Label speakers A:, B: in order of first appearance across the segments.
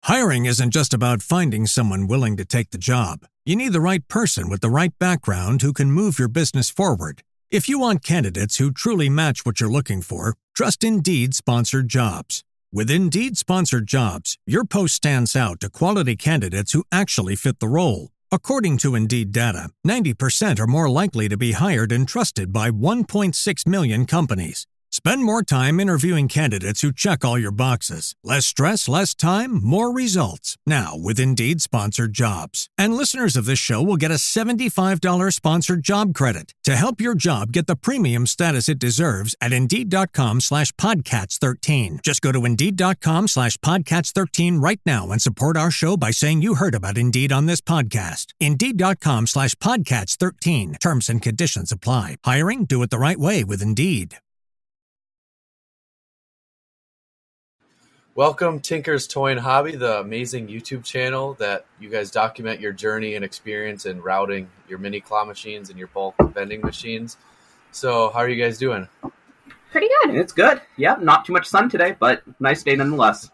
A: Hiring isn't just about finding someone willing to take the job. You need the right person with the right background who can move your business forward. If you want candidates who truly match what you're looking for, trust Indeed Sponsored Jobs. With Indeed Sponsored Jobs, your post stands out to quality candidates who actually fit the role. According to Indeed data, 90% are more likely to be hired and trusted by 1.6 million companies. Spend more time interviewing candidates who check all your boxes. Less stress, less time, more results. Now with Indeed Sponsored Jobs. And listeners of this show will get a $75 sponsored job credit to help your job get the premium status it deserves at Indeed.com/Podcats13. Just go to Indeed.com/Podcats13 right now and support our show by saying you heard about Indeed on this podcast. Indeed.com/Podcats13. Terms and conditions apply. Hiring? Do it the right way with Indeed.
B: Welcome, Tinker's Toy and Hobby, the amazing YouTube channel that you guys document your journey and experience in routing your mini claw machines and your bulk vending machines. So, how are you guys doing?
C: Pretty good.
D: It's good. Yeah, not too much sun today, but nice day nonetheless.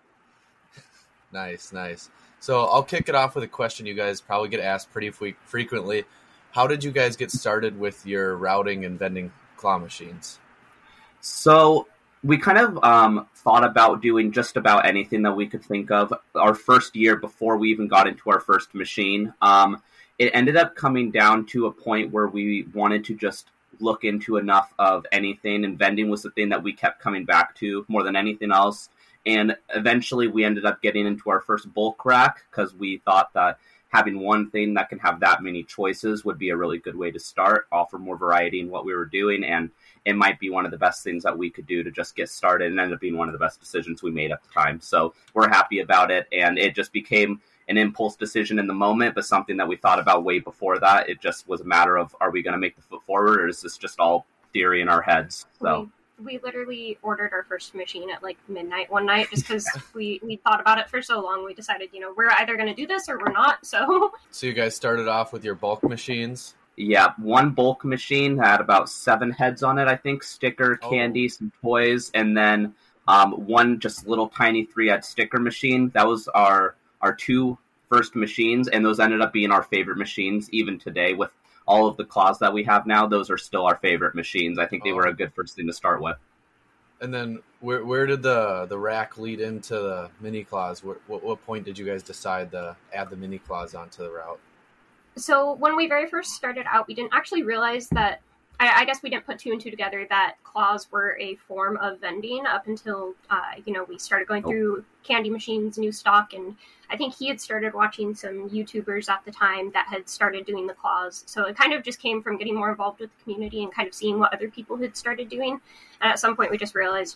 B: Nice. So, I'll kick it off with a question you guys probably get asked pretty frequently. How did you guys get started with your routing and vending claw machines?
D: So, we kind of thought about doing just about anything that we could think of our first year before we even got into our first machine. It ended up coming down to a point where we wanted to just look into enough of anything, and vending was the thing that we kept coming back to more than anything else. And eventually we ended up getting into our first bulk rack because we thought that having one thing that can have that many choices would be a really good way to start, offer more variety in what we were doing, and it might be one of the best things that we could do to just get started, and ended up being one of the best decisions we made at the time. So we're happy about it, and it just became an impulse decision in the moment, but something that we thought about way before that. It just was a matter of, are we going to make the foot forward, or is this just all theory in our heads? So
C: we literally ordered our first machine at like midnight one night just because we thought about it for so long. We decided, we're either going to do this or we're not. So
B: you guys started off with your bulk machines?
D: Yeah, one bulk machine had about 7 heads on it, I think, sticker, candy, some toys, and then one just little tiny 3-head sticker machine. That was our 2 first machines, and those ended up being our favorite machines even today. With all of the claws that we have now, those are still our favorite machines. I think they were a good first thing to start with.
B: And then where did the rack lead into the mini claws? What point did you guys decide to add the mini claws onto the route?
C: So when we very first started out, we didn't actually realize that, I guess we didn't put 2 and 2 together, that claws were a form of vending up until, we started going through candy machines, new stock, and I think he had started watching some YouTubers at the time that had started doing the claws. So it kind of just came from getting more involved with the community and kind of seeing what other people had started doing. And at some point we just realized,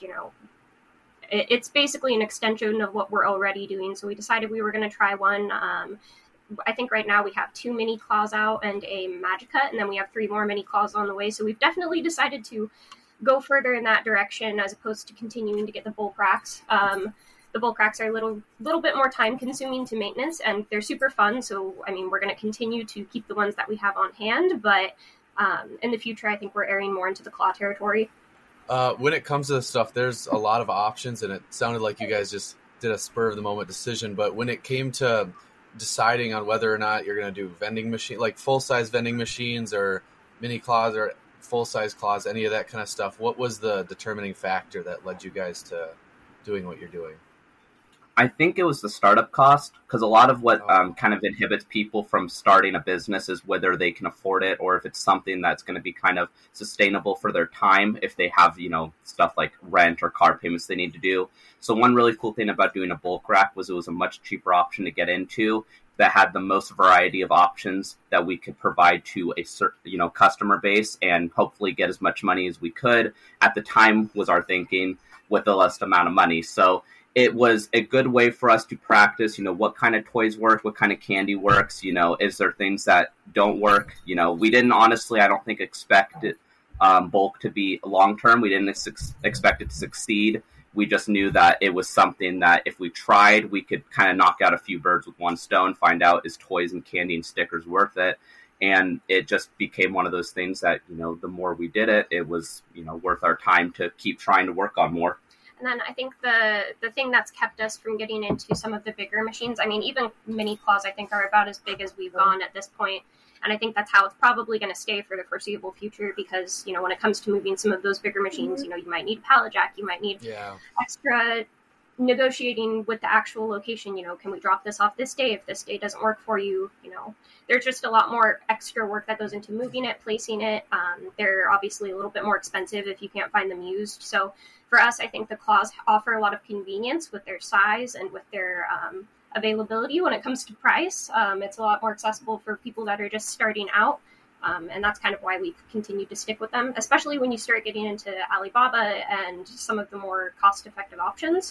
C: it's basically an extension of what we're already doing. So we decided we were going to try one. I think right now we have 2 mini claws out and a Magic Cut, and then we have 3 more mini claws on the way. So we've definitely decided to go further in that direction as opposed to continuing to get the bulk racks. The bulk racks are a little bit more time consuming to maintenance, and they're super fun. So, we're going to continue to keep the ones that we have on hand, but in the future, I think we're airing more into the claw territory.
B: When it comes to this stuff, there's a lot of options, and it sounded like you guys just did a spur of the moment decision. But when it came to deciding on whether or not you're going to do vending machine, like full-size vending machines or mini claws or full-size claws, any of that kind of stuff, what was the determining factor that led you guys to doing what you're doing?
D: I think it was the startup cost, because a lot of what kind of inhibits people from starting a business is whether they can afford it or if it's something that's going to be kind of sustainable for their time, if they have, stuff like rent or car payments they need to do. So one really cool thing about doing a bulk rack was it was a much cheaper option to get into that had the most variety of options that we could provide to a certain, customer base, and hopefully get as much money as we could at the time, was our thinking, with the less amount of money. So it was a good way for us to practice, what kind of toys work, what kind of candy works, is there things that don't work? We didn't honestly, I don't think, expect it, bulk to be long-term. We didn't expect it to succeed. We just knew that it was something that if we tried, we could kind of knock out a few birds with one stone, find out, is toys and candy and stickers worth it? And it just became one of those things that, the more we did it, it was, worth our time to keep trying to work on more.
C: And then I think the thing that's kept us from getting into some of the bigger machines, I mean, even mini claws, I think, are about as big as we've gone at this point. And I think that's how it's probably going to stay for the foreseeable future because, you know, when it comes to moving some of those bigger machines, you know, you might need a pallet jack, you might need extra negotiating with the actual location. You know, can we drop this off this day if this day doesn't work for you? You know, there's just a lot more extra work that goes into moving it, placing it. They're obviously a little bit more expensive if you can't find them used. So for us, I think the claws offer a lot of convenience with their size and with their availability when it comes to price. It's a lot more accessible for people that are just starting out. And that's kind of why we've continued to stick with them, especially when you start getting into Alibaba and some of the more cost-effective options.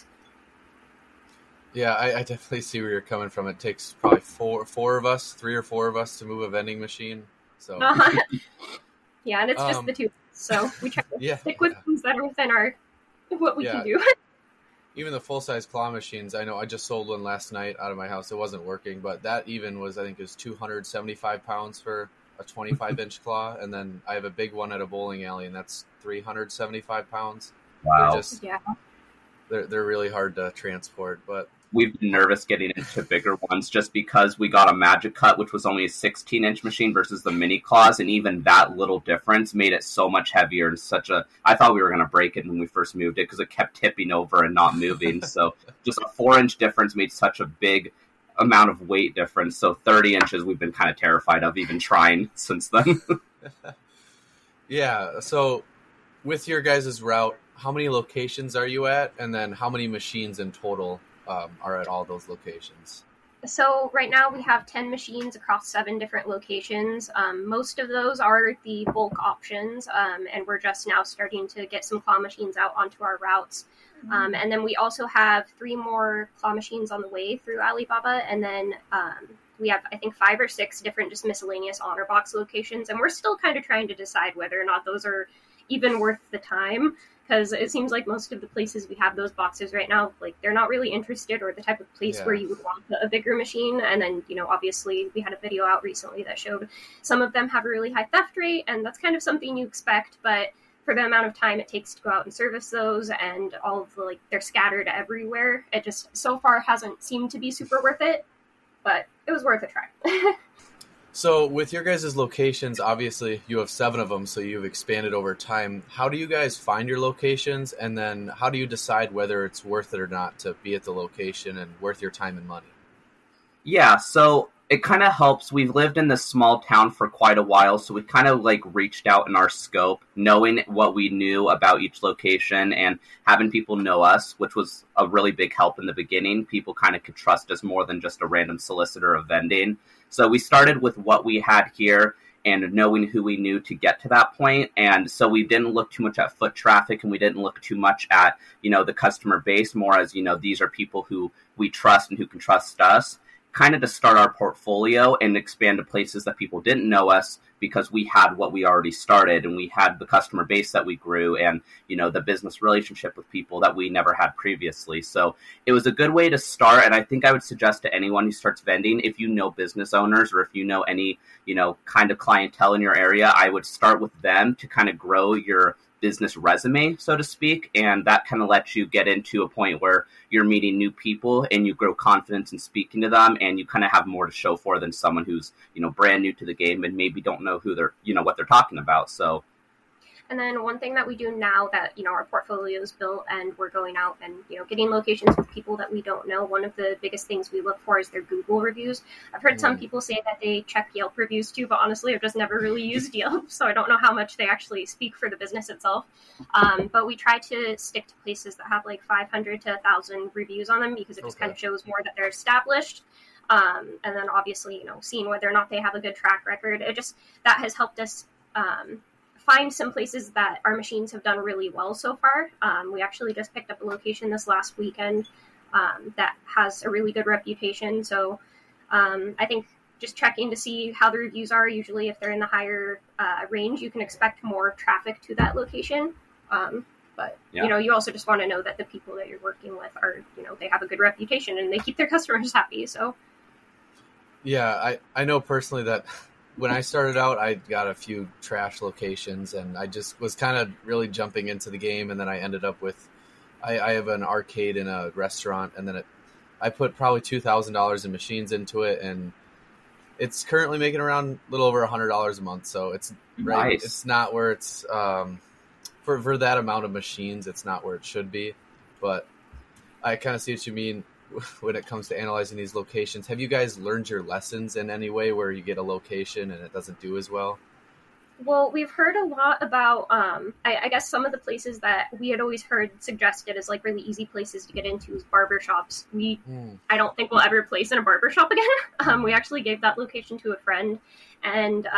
B: Yeah, I definitely see where you're coming from. It takes probably three or four of us to move a vending machine. So
C: yeah, and it's just the two. So we try to stick with things that are within what we can do.
B: Even the full-size claw machines, I know I just sold one last night out of my house. It wasn't working, but that even was, I think it was 275 pounds for a 25-inch claw. And then I have a big one at a bowling alley, and that's 375 pounds.
D: Wow.
B: They're really hard to transport, but
D: we've been nervous getting into bigger ones just because we got a Magic Cut, which was only a 16-inch machine versus the mini claws, and even that little difference made it so much heavier and I thought we were going to break it when we first moved it because it kept tipping over and not moving. So just a 4-inch difference made such a big amount of weight difference. So 30 inches we've been kind of terrified of even trying since then.
B: Yeah, so with your guys' route, how many locations are you at? And then how many machines in total are at all those locations?
C: So right now we have 10 machines across 7 different locations. Most of those are the bulk options, and we're just now starting to get some claw machines out onto our routes. And then we also have 3 more claw machines on the way through Alibaba, and then we have, I think, 5 or 6 different just miscellaneous honor box locations, and we're still kind of trying to decide whether or not those are even worth the time. Because it seems like most of the places we have those boxes right now, like they're not really interested or the type of place where you would want a bigger machine. And then, you know, obviously we had a video out recently that showed some of them have a really high theft rate, and that's kind of something you expect. But for the amount of time it takes to go out and service those and all of the, like, they're scattered everywhere, it just so far hasn't seemed to be super worth it. But it was worth a try.
B: So with your guys' locations, obviously you have 7 of them, so you've expanded over time. How do you guys find your locations? And then how do you decide whether it's worth it or not to be at the location and worth your time and money?
D: Yeah, so it kind of helps. We've lived in this small town for quite a while, so we kind of like reached out in our scope, knowing what we knew about each location and having people know us, which was a really big help in the beginning. People kind of could trust us more than just a random solicitor of vending. So we started with what we had here and knowing who we knew to get to that point. And so we didn't look too much at foot traffic, and we didn't look too much at, you know, the customer base, more as, you know, these are people who we trust and who can trust us, kind of to start our portfolio and expand to places that people didn't know us because we had what we already started and we had the customer base that we grew and, you know, the business relationship with people that we never had previously. So it was a good way to start. And I think I would suggest to anyone who starts vending, if you know business owners or if you know any, you know, kind of clientele in your area, I would start with them to kind of grow your business resume, so to speak, and that kind of lets you get into a point where you're meeting new people and you grow confidence in speaking to them, and you kind of have more to show for than someone who's, you know, brand new to the game and maybe don't know who they're, you know, what they're talking about. So
C: And then one thing that we do now that, you know, our portfolio is built and we're going out and, you know, getting locations with people that we don't know, one of the biggest things we look for is their Google reviews. I've heard some people say that they check Yelp reviews too, but honestly, I've just never really used Yelp, so I don't know how much they actually speak for the business itself. But we try to stick to places that have like 500 to 1,000 reviews on them because it just kind of shows more that they're established. And then obviously, you know, seeing whether or not they have a good track record, that has helped us find some places that our machines have done really well so far. We actually just picked up a location this last weekend that has a really good reputation. So I think just checking to see how the reviews are, usually if they're in the higher range, you can expect more traffic to that location. But, you know, you also just want to know that the people that you're working with are, you know, they have a good reputation and they keep their customers happy. So,
B: yeah, I know personally that when I started out, I got a few trash locations and I just was kind of really jumping into the game. And then I ended up with I have an arcade in a restaurant, and then I put probably $2,000 in machines into it, and it's currently making around a little over $100 a month. So it's right.
D: Nice.
B: It's not where it's for that amount of machines. It's not where it should be, but I kind of see what you mean when it comes to analyzing these locations. Have you guys learned your lessons in any way where you get a location and it doesn't do as well?
C: Well, we've heard a lot about, I guess some of the places that we had always heard suggested as like really easy places to get into is barbershops. I don't think we'll ever place in a barbershop again. We actually gave that location to a friend, and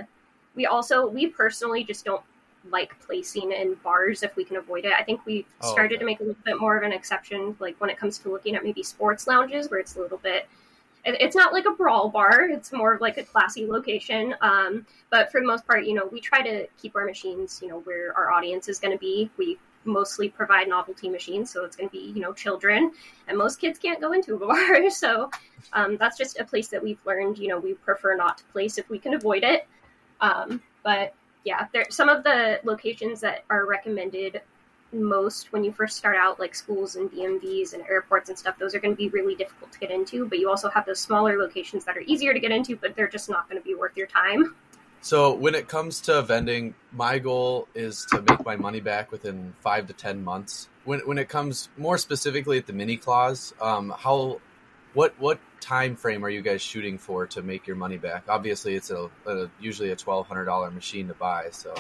C: we personally just don't like placing in bars if we can avoid it. I think we started to make a little bit more of an exception, like when it comes to looking at maybe sports lounges where it's a little bit. It's not like a brawl bar. It's more of like a classy location. But for the most part, we try to keep our machines, where our audience is going to be. We mostly provide novelty machines, so it's going to be, children. And most kids can't go into a bar. So that's just a place that we've learned, we prefer not to place if we can avoid it. But yeah, some of the locations that are recommended most when you first start out, like schools and DMVs and airports and stuff, those are going to be really difficult to get into. But you also have those smaller locations that are easier to get into, but they're just not going to be worth your time.
B: So when it comes to vending, my goal is to make my money back within 5 to 10 months. When it comes more specifically at the mini claws, what time frame are you guys shooting for to make your money back? Obviously, it's usually a $1,200 machine to buy. So.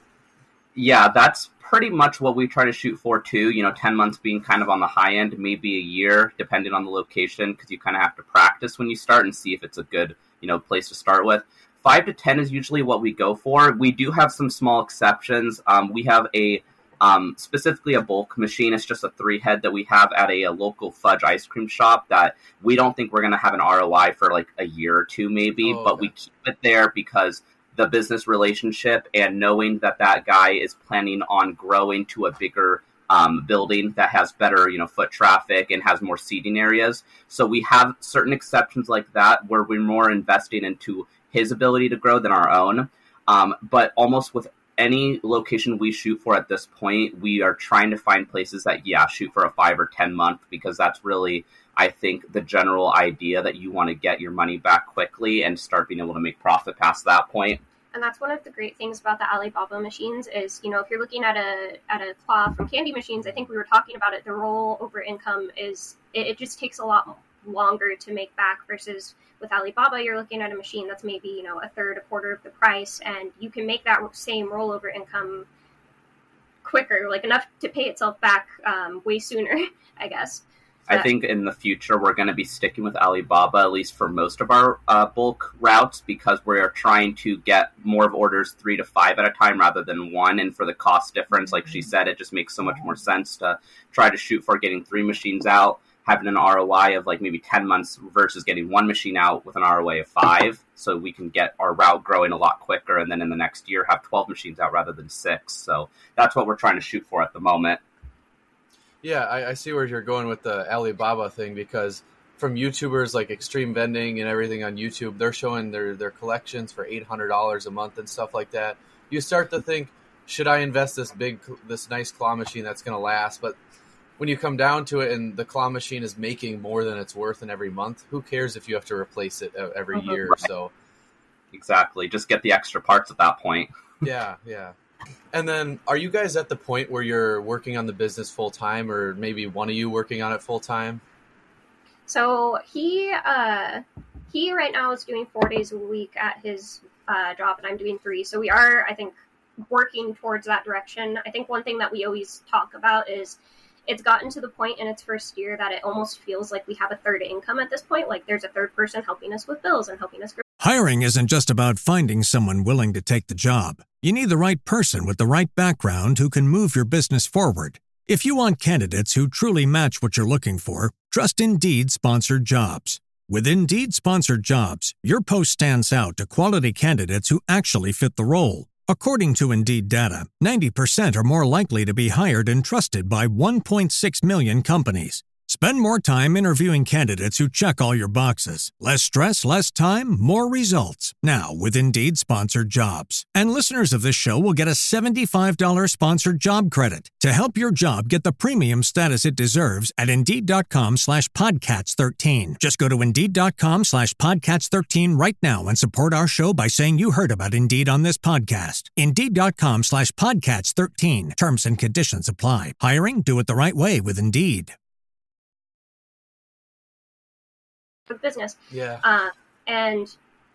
D: Yeah, that's pretty much what we try to shoot for too. 10 months being kind of on the high end, maybe a year, depending on the location, because you kind of have to practice when you start and see if it's a good, place to start with. 5 to 10 is usually what we go for. We do have some small exceptions. We have specifically a bulk machine. It's just a 3-head that we have at a local fudge ice cream shop that we don't think we're going to have an ROI for like a year or two maybe, but we keep it there because the business relationship and knowing that guy is planning on growing to a bigger building that has better, foot traffic and has more seating areas. So we have certain exceptions like that where we're more investing into his ability to grow than our own. But almost with any location we shoot for at this point, we are trying to find places that, shoot for a 5 or 10 month, because that's really, I think, the general idea that you want to get your money back quickly and start being able to make profit past that point.
C: And that's one of the great things about the Alibaba machines is, if you're looking at a claw from Candy Machines, I think we were talking about it, the rollover income is, it just takes a lot longer to make back versus with Alibaba, you're looking at a machine that's maybe, a third, a quarter of the price, and you can make that same rollover income quicker, like enough to pay itself back way sooner, I guess.
D: I think in the future, we're going to be sticking with Alibaba, at least for most of our bulk routes, because we're trying to get more of orders 3 to 5 at a time rather than 1. And for the cost difference, like she said, it just makes so much more sense to try to shoot for getting 3 machines out, having an ROI of like maybe 10 months versus getting 1 machine out with an ROI of 5. So we can get our route growing a lot quicker. And then in the next year, have 12 machines out rather than 6. So that's what we're trying to shoot for at the moment.
B: Yeah, I see where you're going with the Alibaba thing, because from YouTubers like Extreme Vending and everything on YouTube, they're showing their collections for $800 a month and stuff like that. You start to think, should I invest this nice claw machine that's going to last? But when you come down to it and the claw machine is making more than it's worth in every month, who cares if you have to replace it every year or so?
D: Exactly. Just get the extra parts at that point.
B: Yeah. And then, are you guys at the point where you're working on the business full time, or maybe one of you working on it full time?
C: So he right now is doing 4 days a week at his job, and I'm doing 3. So we are, I think, working towards that direction. I think one thing that we always talk about is it's gotten to the point in its first year that it almost feels like we have a third income at this point. Like there's a third person helping us with bills and helping us grow.
A: Hiring isn't just about finding someone willing to take the job. You need the right person with the right background who can move your business forward. If you want candidates who truly match what you're looking for, trust Indeed Sponsored Jobs. With Indeed Sponsored Jobs, your post stands out to quality candidates who actually fit the role. According to Indeed data, 90% are more likely to be hired and trusted by 1.6 million companies. Spend more time interviewing candidates who check all your boxes. Less stress, less time, more results. Now, with Indeed Sponsored Jobs. And listeners of this show will get a $75 sponsored job credit to help your job get the premium status it deserves at Indeed.com/Podcats13. Just go to Indeed.com/Podcats13 right now and support our show by saying you heard about Indeed on this podcast. Indeed.com/Podcats13. Terms and conditions apply. Hiring? Do it the right way with Indeed.
C: Business.
B: Yeah.
C: And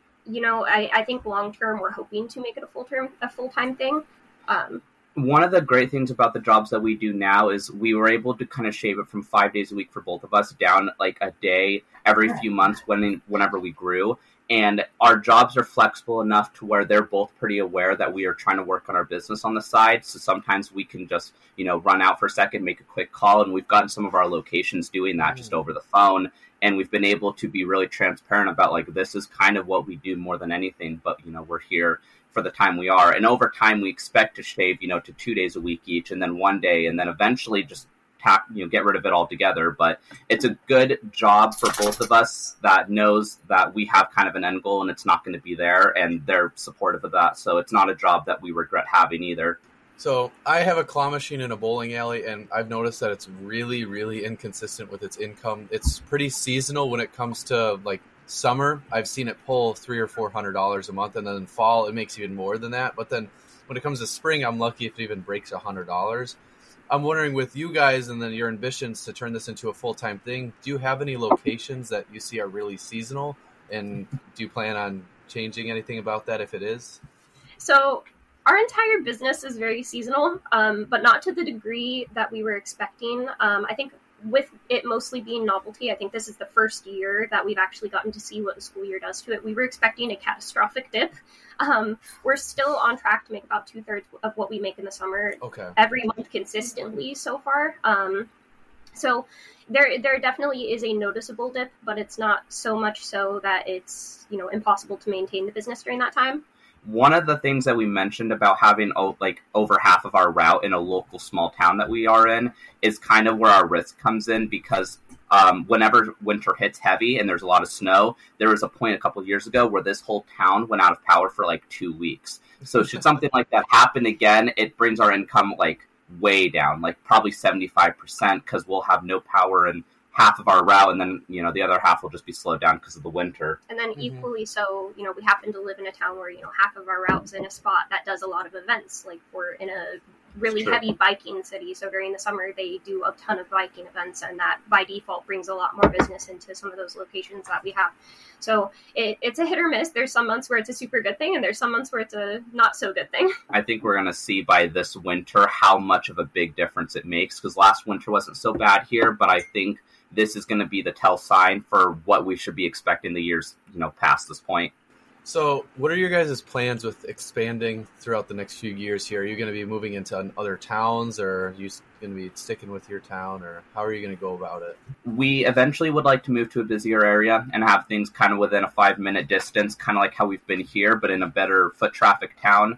C: I think long term we're hoping to make it a full-time thing.
D: One of the great things about the jobs that we do now is we were able to kind of shave it from 5 days a week for both of us down like a day every few months whenever we grew. And our jobs are flexible enough to where they're both pretty aware that we are trying to work on our business on the side. So sometimes we can just, run out for a second, make a quick call. And we've gotten some of our locations doing that just over the phone. And we've been able to be really transparent about like, this is kind of what we do more than anything. But, we're here for the time we are. And over time, we expect to shave, to 2 days a week each, and then 1 day, and then eventually just get rid of it altogether. But it's a good job for both of us that knows that we have kind of an end goal and it's not going to be there, and they're supportive of that. So it's not a job that we regret having either.
B: So I have a claw machine in a bowling alley, and I've noticed that it's really, really inconsistent with its income. It's pretty seasonal when it comes to like summer. I've seen it pull $300 or $400 a month, and then in fall it makes even more than that. But then when it comes to spring, I'm lucky if it even breaks $100. I'm wondering, with you guys and then your ambitions to turn this into a full-time thing, do you have any locations that you see are really seasonal? And do you plan on changing anything about that if it is?
C: So our entire business is very seasonal, but not to the degree that we were expecting. I think with it mostly being novelty, I think this is the first year that we've actually gotten to see what the school year does to it. We were expecting a catastrophic dip. We're still on track to make about 2/3 of what we make in the summer every month consistently so far. So there definitely is a noticeable dip, but it's not so much so that it's, impossible to maintain the business during that time.
D: One of the things that we mentioned about having over half of our route in a local small town that we are in is kind of where our risk comes in, because whenever winter hits heavy and there's a lot of snow, there was a point a couple of years ago where this whole town went out of power for like 2 weeks. So should something like that happen again, it brings our income like way down, like probably 75%, because we'll have no power in half of our route, and then the other half will just be slowed down because of the winter.
C: And then equally so, we happen to live in a town where half of our route's in a spot that does a lot of events. Like, we're in a really heavy biking city, so during the summer they do a ton of biking events, and that by default brings a lot more business into some of those locations that we have. So it's a hit or miss. There's some months where it's a super good thing, and there's some months where it's a not so good thing.
D: I think we're going to see by this winter how much of a big difference it makes, because last winter wasn't so bad here, but I think this is going to be the tell sign for what we should be expecting the years, past this point.
B: So what are your guys' plans with expanding throughout the next few years here? Are you going to be moving into other towns, or are you going to be sticking with your town, or how are you going to go about it?
D: We eventually would like to move to a busier area and have things kind of within a 5-minute distance, kind of like how we've been here, but in a better foot traffic town.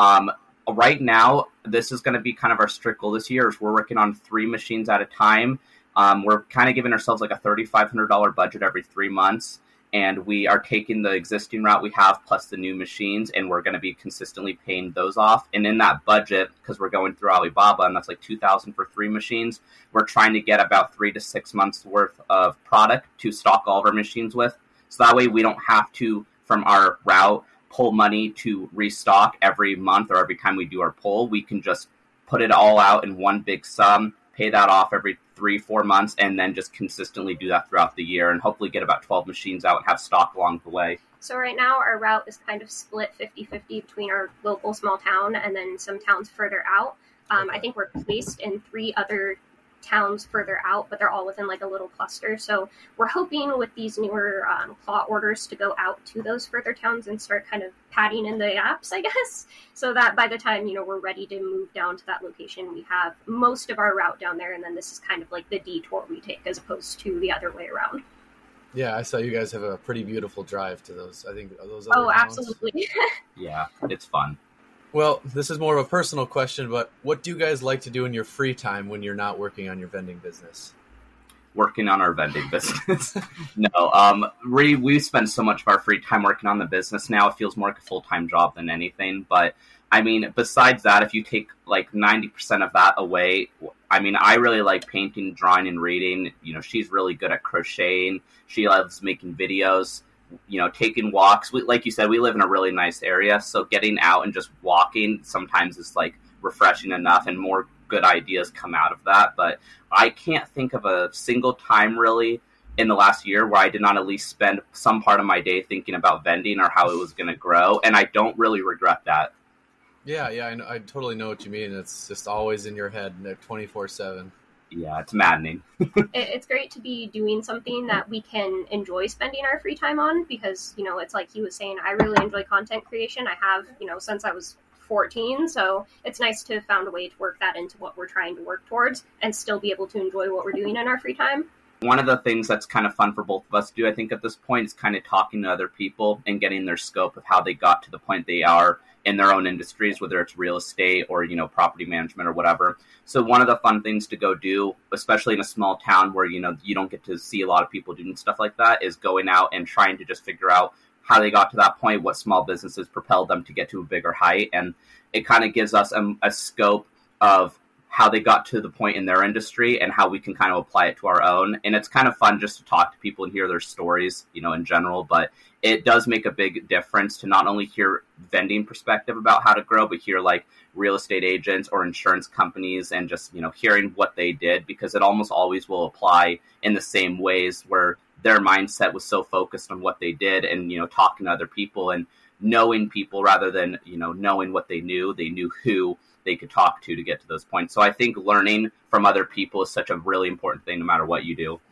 D: Right now, this is going to be kind of our strict goal this year, is we're working on 3 machines at a time. We're kind of giving ourselves like a $3,500 budget every 3 months, and we are taking the existing route we have plus the new machines, and we're going to be consistently paying those off. And in that budget, because we're going through Alibaba, and that's like $2,000 for 3 machines, we're trying to get about 3 to 6 months worth of product to stock all of our machines with. So that way we don't have to, from our route, pull money to restock every month or every time we do our pull. We can just put it all out in one big sum, pay that off every 3-4 months, and then just consistently do that throughout the year, and hopefully get about 12 machines out and have stock along the way.
C: So right now our route is kind of split 50-50 between our local small town and then some towns further out. I think we're placed in 3 other towns further out, but they're all within like a little cluster. So we're hoping with these newer claw orders to go out to those further towns and start kind of padding in the apps, I guess, so that by the time, we're ready to move down to that location, we have most of our route down there, and then this is kind of like the detour we take as opposed to the other way around.
B: Yeah, I saw you guys have a pretty beautiful drive to those. I think those other towns.
C: Absolutely.
D: Yeah, it's fun.
B: Well, this is more of a personal question, but what do you guys like to do in your free time when you're not working on your vending business?
D: working on our vending business. No, we spend so much of our free time working on the business now. It feels more like a full-time job than anything. But I mean, besides that, if you take like 90% of that away, I mean, I really like painting, drawing, and reading. You know, she's really good at crocheting. She loves making videos, you know, taking walks. Like you said, we live in a really nice area. So getting out and just walking sometimes is like refreshing enough, and more good ideas come out of that. But I can't think of a single time really in the last year where I did not at least spend some part of my day thinking about vending or how it was going to grow. And I don't really regret that.
B: Yeah, I totally know what you mean. It's just always in your head 24/7.
D: Yeah, it's maddening.
C: It's great to be doing something that we can enjoy spending our free time on, because, you know, it's like he was saying, I really enjoy content creation. I have, you know, since I was 14, so it's nice to have found a way to work that into what we're trying to work towards and still be able to enjoy what we're doing in our free time.
D: One of the things that's kind of fun for both of us to do, I think, at this point is kind of talking to other people and getting their scope of how they got to the point they are in their own industries, whether it's real estate or, you know, property management or whatever. So one of the fun things to go do, especially in a small town where, you know, you don't get to see a lot of people doing stuff like that, is going out and trying to just figure out how they got to that point, what small businesses propelled them to get to a bigger height. And it kind of gives us a scope of how they got to the point in their industry and how we can kind of apply it to our own. And it's kind of fun just to talk to people and hear their stories, you know, in general. But it does make a big difference to not only hear vending perspective about how to grow, but hear like real estate agents or insurance companies and just, you know, hearing what they did, because it almost always will apply in the same ways where their mindset was so focused on what they did and, you know, talking to other people and knowing people rather than, you know, knowing what they knew who they could talk to get to those points. So I think learning from other people is such a really important thing no matter what you do.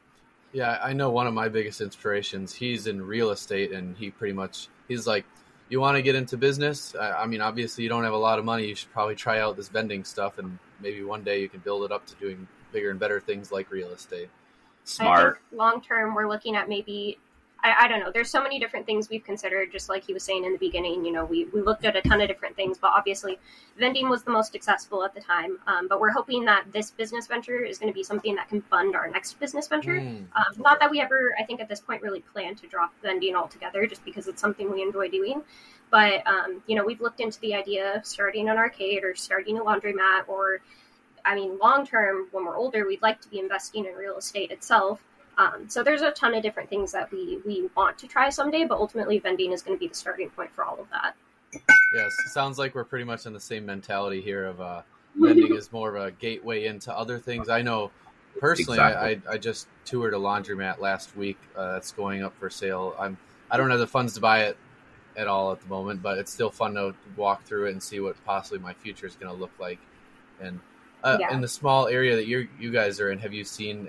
B: Yeah, I know one of my biggest inspirations, he's in real estate, and he's like, you want to get into business? I mean, obviously you don't have a lot of money. You should probably try out this vending stuff, and maybe one day you can build it up to doing bigger and better things like real estate.
D: Smart.
C: Long term, we're looking at maybe, I don't know, there's so many different things we've considered, just like he was saying in the beginning. You know, we looked at a ton of different things, but obviously vending was the most successful at the time. But we're hoping that this business venture is going to be something that can fund our next business venture. Not that we ever, I think at this point, really plan to drop vending altogether, just because it's something we enjoy doing. But, you know, we've looked into the idea of starting an arcade or starting a laundromat, or, I mean, long term, when we're older, we'd like to be investing in real estate itself. So there's a ton of different things that we want to try someday, but ultimately vending is going to be the starting point for all of that.
B: Yes, it sounds like we're pretty much in the same mentality here of vending is more of a gateway into other things. I know personally, exactly. I just toured a laundromat last week that's going up for sale. I don't have the funds to buy it at all at the moment, but it's still fun to walk through it and see what possibly my future is going to look like. And in the small area that you guys are in, have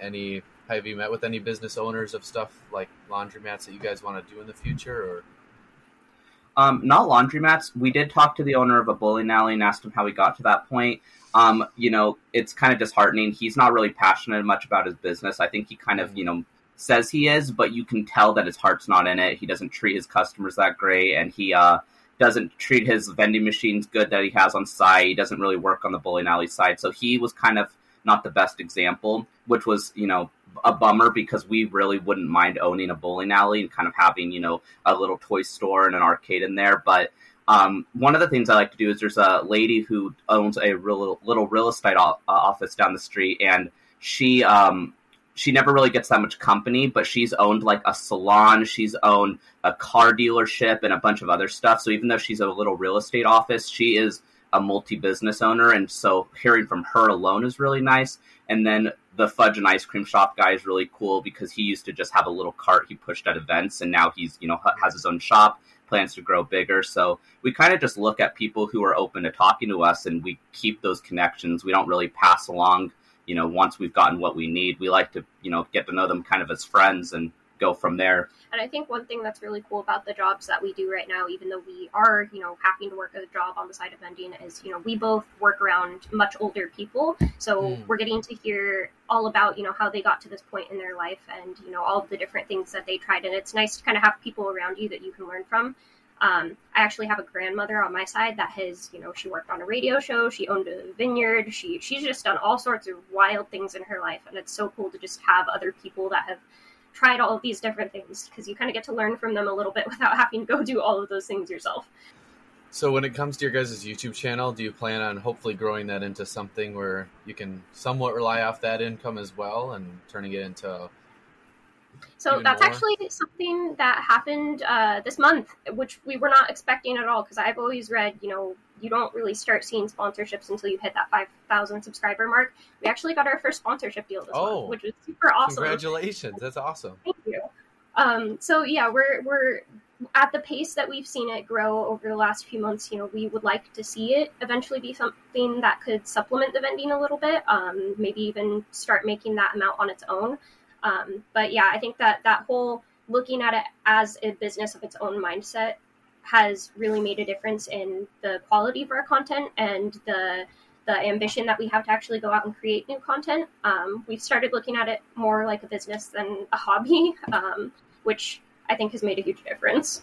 B: you met with any business owners of stuff like laundromats that you guys want to do in the future? Or
D: not laundromats. We did talk to the owner of a bowling alley and asked him how he got to that point. You know, it's kind of disheartening. He's not really passionate much about his business. I think he kind of, you know, says he is, but you can tell that his heart's not in it. He doesn't treat his customers that great, and he doesn't treat his vending machines good that he has on site. He doesn't really work on the bowling alley side. So he was kind of not the best example, which was, you know, a bummer, because we really wouldn't mind owning a bowling alley and kind of having, you know, a little toy store and an arcade in there. But one of the things I like to do is there's a lady who owns a little real estate office down the street, and she never really gets that much company, but she's owned like a salon, she's owned a car dealership and a bunch of other stuff. So even though she's a little real estate office, she is a multi-business owner, and so hearing from her alone is really nice. And then the fudge and ice cream shop guy is really cool, because he used to just have a little cart he pushed at events, and now he's, you know, has his own shop, plans to grow bigger. So we kind of just look at people who are open to talking to us, and we keep those connections. We don't really pass along, you know, once we've gotten what we need. We like to, you know, get to know them kind of as friends and go from there.
C: And I think one thing that's really cool about the jobs that we do right now, even though we are, you know, having to work a job on the side of vending, is, you know, we both work around much older people. So we're getting to hear all about, you know, how they got to this point in their life and, you know, all of the different things that they tried. And it's nice to kind of have people around you that you can learn from. I actually have a grandmother on my side that has, she worked on a radio show, she owned a vineyard, she's just done all sorts of wild things in her life, and it's so cool to just have other people that have tried all of these different things, because you kind of get to learn from them a little bit without having to go do all of those things yourself.
B: So when it comes to your guys' YouTube channel, do you plan on hopefully growing that into something where you can somewhat rely off that income as well and turning it into...
C: So that's
B: more?
C: Actually something that happened this month, which we were not expecting at all, because I've always read, you don't really start seeing sponsorships until you hit that 5,000 subscriber mark. We actually got our first sponsorship deal this month, which was super awesome.
B: Congratulations. That's awesome.
C: Thank you. So yeah, we're at the pace that we've seen it grow over the last few months. We would like to see it eventually be something that could supplement the vending a little bit, maybe even start making that amount on its own. But yeah, I think that whole looking at it as a business of its own mindset has really made a difference in the quality of our content and the ambition that we have to actually go out and create new content. We've started looking at it more like a business than a hobby, which I think has made a huge difference.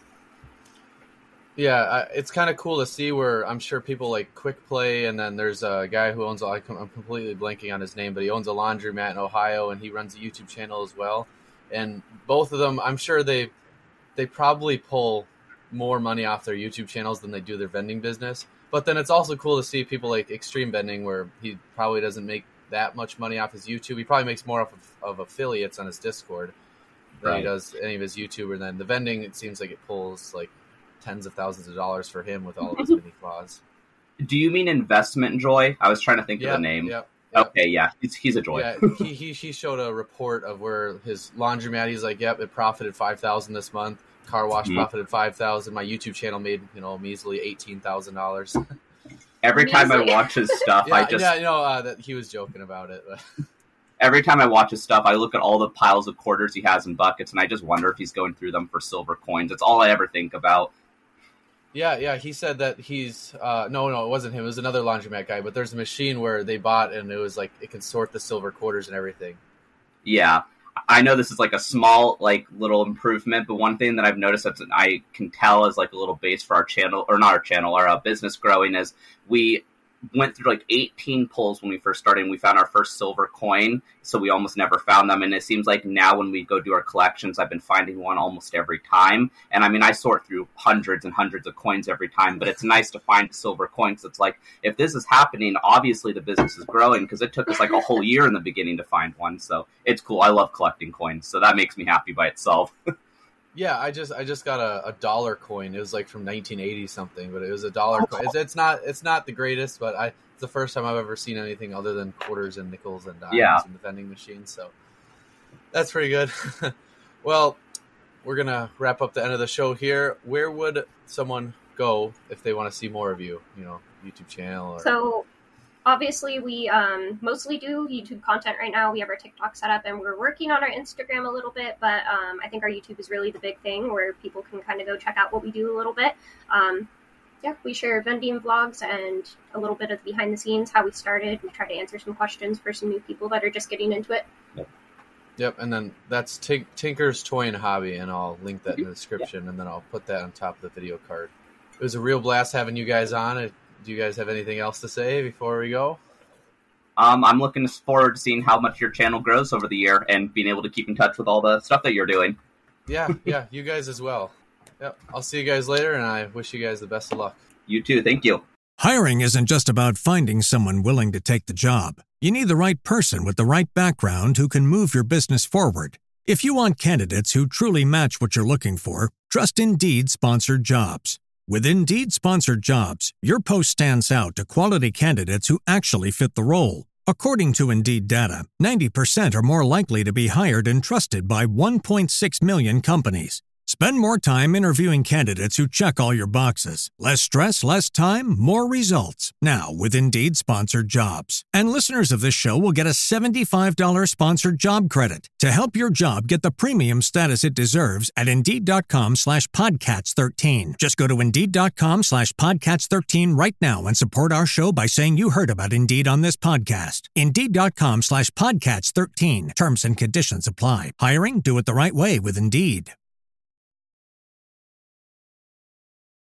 B: Yeah, it's kind of cool to see where I'm sure people like Quick Play, and then there's a guy who owns, I'm completely blanking on his name, but he owns a laundromat in Ohio, and he runs a YouTube channel as well. And both of them, I'm sure they probably pull more money off their YouTube channels than they do their vending business. But then it's also cool to see people like Extreme Vending, where he probably doesn't make that much money off his YouTube. He probably makes more of affiliates on his Discord than he does any of his YouTube. And then the vending, it seems like it pulls like tens of thousands of dollars for him with all of his mini claws.
D: Do you mean Investment Joy? I was trying to think of the name.
B: Yep.
D: Okay, yeah, he's a joy.
B: Yeah, he showed a report of where his laundromat, he's like, yep, it profited $5,000 this month. Car wash profited $5,000. My YouTube channel made, measly $18,000.
D: Every time I watch his stuff,
B: that he was joking about it.
D: Every time I watch his stuff, I look at all the piles of quarters he has in buckets, and I just wonder if he's going through them for silver coins. It's all I ever think about.
B: Yeah, he said that he's no, it wasn't him. It was another laundromat guy. But there's a machine where they bought, and it was like it can sort the silver quarters and everything.
D: Yeah, I know this is like a small, like little improvement, but one thing that I've noticed that I can tell is like a little base for our channel, or not our channel, our business growing is we went through like 18 pulls when we first started, and we found our first silver coin, so we almost never found them. And it seems like now when we go do our collections, I've been finding one almost every time. And I mean, I sort through hundreds and hundreds of coins every time, but it's nice to find a silver coin. So it's like, if this is happening, obviously the business is growing, because it took us like a whole year in the beginning to find one. So it's cool. I love collecting coins, so that makes me happy by itself.
B: Yeah, I just got a dollar coin. It was like from 1980 something, but it was a dollar coin. It's not the greatest, but it's the first time I've ever seen anything other than quarters and nickels and dimes in the vending machine. So that's pretty good. Well, we're gonna wrap up the end of the show here. Where would someone go if they want to see more of you? YouTube channel. Or...
C: So obviously, we mostly do YouTube content right now. We have our TikTok set up, and we're working on our Instagram a little bit, but I think our YouTube is really the big thing where people can kind of go check out what we do a little bit. We share vending vlogs and a little bit of the behind the scenes, how we started. We try to answer some questions for some new people that are just getting into it.
B: Yep, and then that's Tinker's Toy and Hobby, and I'll link that in the description, and then I'll put that on top of the video card. It was a real blast having you guys on. Do you guys have anything else to say before we go?
D: I'm looking forward to seeing how much your channel grows over the year and being able to keep in touch with all the stuff that you're doing.
B: Yeah, you guys as well. Yep, I'll see you guys later, and I wish you guys the best of luck.
D: You too. Thank you.
A: Hiring isn't just about finding someone willing to take the job. You need the right person with the right background who can move your business forward. If you want candidates who truly match what you're looking for, trust Indeed Sponsored Jobs. With Indeed Sponsored Jobs, your post stands out to quality candidates who actually fit the role. According to Indeed data, 90% are more likely to be hired and trusted by 1.6 million companies. Spend more time interviewing candidates who check all your boxes. Less stress, less time, more results. Now with Indeed Sponsored Jobs. And listeners of this show will get a $75 sponsored job credit to help your job get the premium status it deserves at Indeed.com/Podcats13. Just go to Indeed.com/Podcats13 right now and support our show by saying you heard about Indeed on this podcast. Indeed.com/Podcats13. Terms and conditions apply. Hiring? Do it the right way with Indeed.